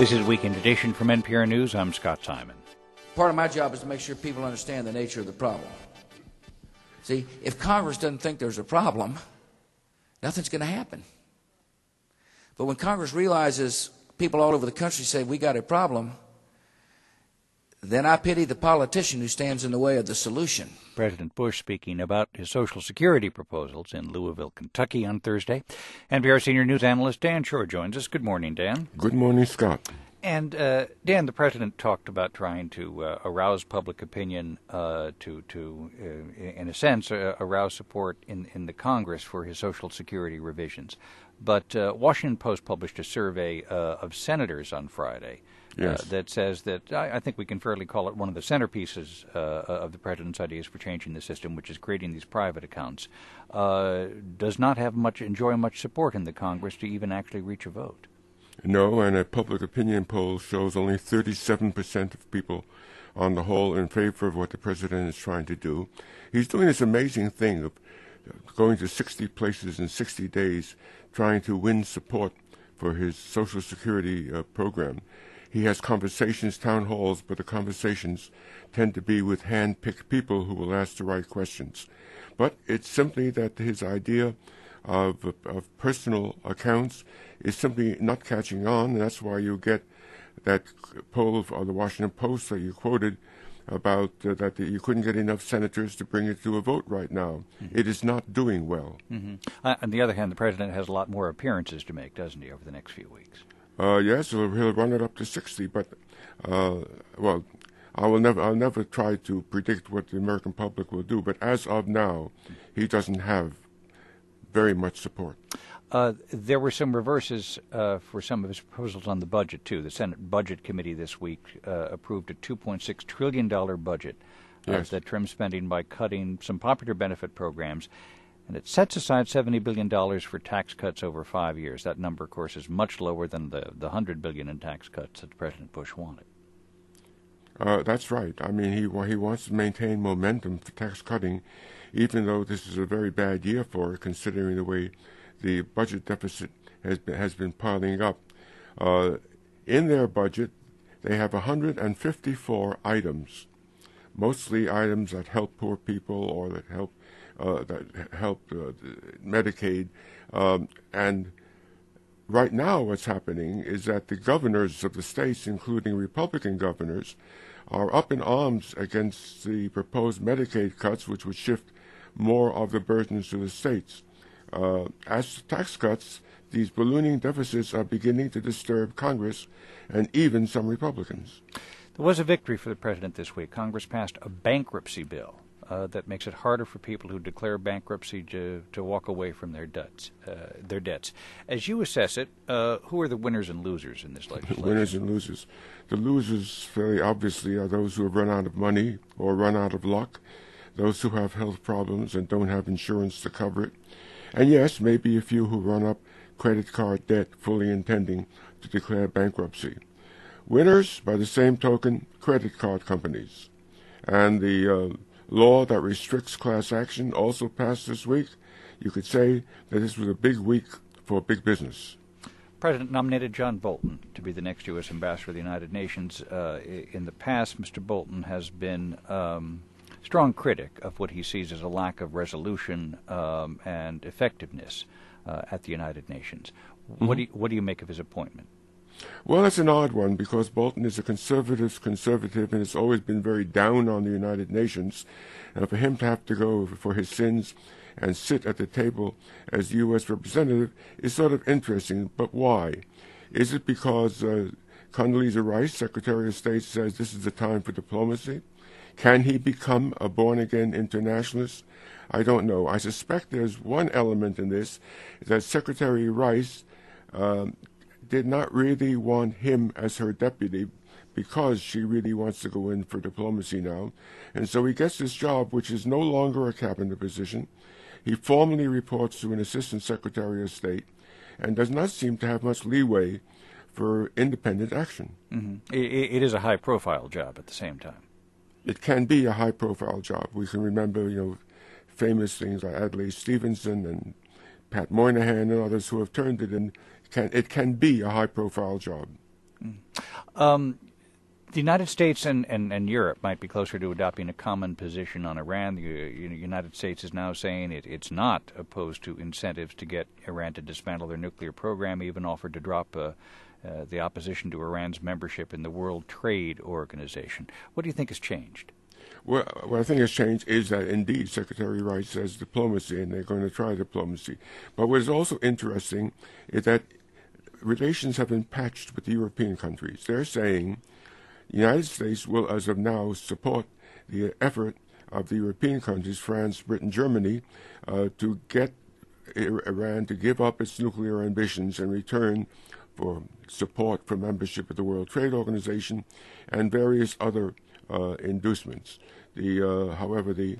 This is Weekend Edition from NPR News. I'm Scott Simon. Part of my job is to make sure people understand the nature of the problem. See, if Congress doesn't think there's a problem, nothing's going to happen. But when Congress realizes people all over the country say, we got a problem, then I pity the politician who stands in the way of the solution. President Bush speaking about his Social Security proposals in Louisville, Kentucky on Thursday. NPR senior news analyst Dan Shore joins us. Good morning, Dan. Good morning, Scott. And, Dan, the president talked about trying to arouse public opinion in a sense, arouse support in the Congress for his Social Security revisions. But Washington Post published a survey of senators on Friday. Yes. That says that I think we can fairly call it one of the centerpieces of the president's ideas for changing the system, which is creating these private accounts, does not enjoy much support in the Congress to even actually reach a vote. No, and a public opinion poll shows only 37% of people on the whole in favor of what the president is trying to do. He's doing this amazing thing of going to 60 places in 60 days, trying to win support for his Social Security program. He has conversations, town halls, but the conversations tend to be with hand-picked people who will ask the right questions. But it's simply that his idea of personal accounts is simply not catching on, and that's why you get that poll of the Washington Post that you quoted about that you couldn't get enough senators to bring it to a vote right now. Mm-hmm. It is not doing well. Mm-hmm. On the other hand, the president has a lot more appearances to make, doesn't he, over the next few weeks? Yes, he'll run it up to 60, but well, I'll never try to predict what the American public will do. But as of now, he doesn't have very much support. There were some reverses for some of his proposals on the budget too. The Senate Budget Committee this week approved a $2.6 trillion budget that trims spending by cutting some popular benefit programs. And it sets aside $70 billion for tax cuts over 5 years. That number, of course, is much lower than the $100 billion in tax cuts that President Bush wanted. That's right. I mean, he wants to maintain momentum for tax cutting, even though this is a very bad year for it, considering the way the budget deficit has been piling up. In their budget, they have 154 items, mostly items that help poor people or that help Medicaid. And right now what's happening is that the governors of the states, including Republican governors, are up in arms against the proposed Medicaid cuts, which would shift more of the burdens to the states. As to tax cuts, these ballooning deficits are beginning to disturb Congress and even some Republicans. There was a victory for the president this week. Congress passed a bankruptcy bill that makes it harder for people who declare bankruptcy to walk away from their debts. As you assess it, who are the winners and losers in this legislation? Winners and losers. The losers, very obviously, are those who have run out of money or run out of luck, those who have health problems and don't have insurance to cover it, and yes, maybe a few who run up credit card debt fully intending to declare bankruptcy. Winners, by the same token, credit card companies. And the law that restricts class action also passed this week. You could say that this was a big week for big business. The President nominated John Bolton to be the next U.S. ambassador to the United Nations. In the past, Mr. Bolton has been strong critic of what he sees as a lack of resolution and effectiveness at the United Nations. Mm-hmm. What do you make of his appointment? Well, it's an odd one because Bolton is a conservative and has always been very down on the United Nations. And for him to have to go for his sins and sit at the table as U.S. representative is sort of interesting. But why? Is it because Condoleezza Rice, Secretary of State, says this is the time for diplomacy? Can he become a born-again internationalist? I don't know. I suspect there's one element in this, that Secretary Rice did not really want him as her deputy because she really wants to go in for diplomacy now. And so he gets this job, which is no longer a cabinet position. He formally reports to an assistant secretary of state and does not seem to have much leeway for independent action. Mm-hmm. It is a high-profile job at the same time. It can be a high-profile job. We can remember, famous things like Adlai Stevenson and Pat Moynihan and others who have turned it in. It can be a high-profile job. The United States and Europe might be closer to adopting a common position on Iran. The United States is now saying it's not opposed to incentives to get Iran to dismantle their nuclear program, even offered to drop the opposition to Iran's membership in the World Trade Organization. What do you think has changed? Well, what I think has changed is that indeed Secretary Rice says diplomacy, and they're going to try diplomacy. But what is also interesting is that relations have been patched with the European countries. They're saying the United States will, as of now, support the effort of the European countries, France, Britain, Germany, to get Iran to give up its nuclear ambitions in return for support for membership of the World Trade Organization and various other inducements. However, the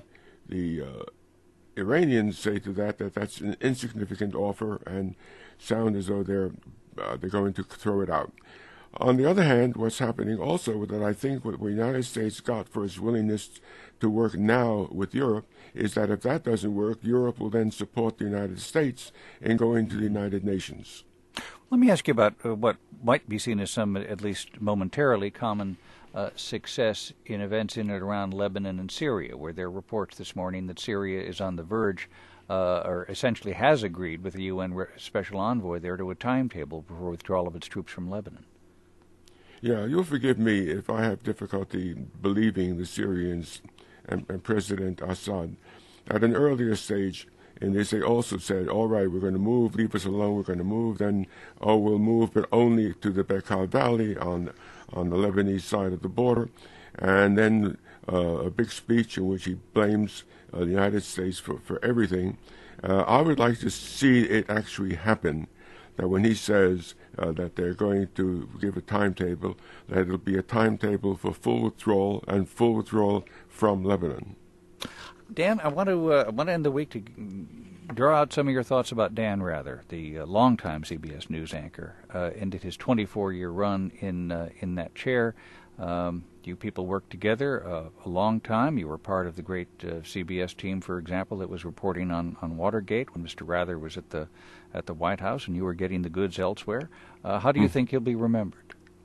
Iranians say to that that's an insignificant offer and sound as though they're going to throw it out. On the other hand, what's happening also that I think what the United States got for its willingness to work now with Europe is that if that doesn't work, Europe will then support the United States in going to the United Nations. Let me ask you about what might be seen as some, at least momentarily, common success in events in and around Lebanon and Syria, where there are reports this morning that Syria is on the verge, or essentially has agreed with the UN Special Envoy there to a timetable for withdrawal of its troops from Lebanon. Yeah, you'll forgive me if I have difficulty believing the Syrians and President Assad. At an earlier stage, and they also said, all right, we're going to move, leave us alone, we're going to move, then, we'll move, but only to the Bekaa Valley on the Lebanese side of the border, and then a big speech in which he blames the United States for everything. I would like to see it actually happen, that when he says that they're going to give a timetable, that it'll be a timetable for full withdrawal and full withdrawal from Lebanon. Dan, I want to end the week to draw out some of your thoughts about Dan Rather, the longtime CBS News anchor, ended his 24-year run in that chair. You people worked together a long time. You were part of the great CBS team, for example, that was reporting on Watergate when Mr. Rather was at the White House, and you were getting the goods elsewhere. How do you think he'll be remembered?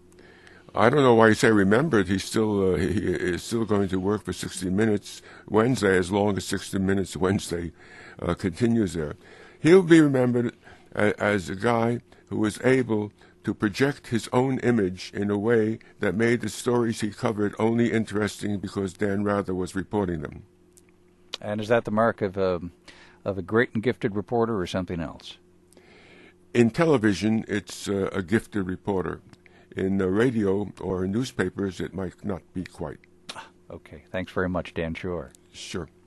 I don't know why you say remembered. He is still going to work for 60 Minutes Wednesday, as long as 60 Minutes Wednesday continues there. He'll be remembered as a guy who was able to project his own image in a way that made the stories he covered only interesting because Dan Rather was reporting them. And is that the mark of a great and gifted reporter, or something else? In television, it's a gifted reporter. In radio or newspapers, it might not be quite. Okay. Thanks very much, Dan Shore. Sure.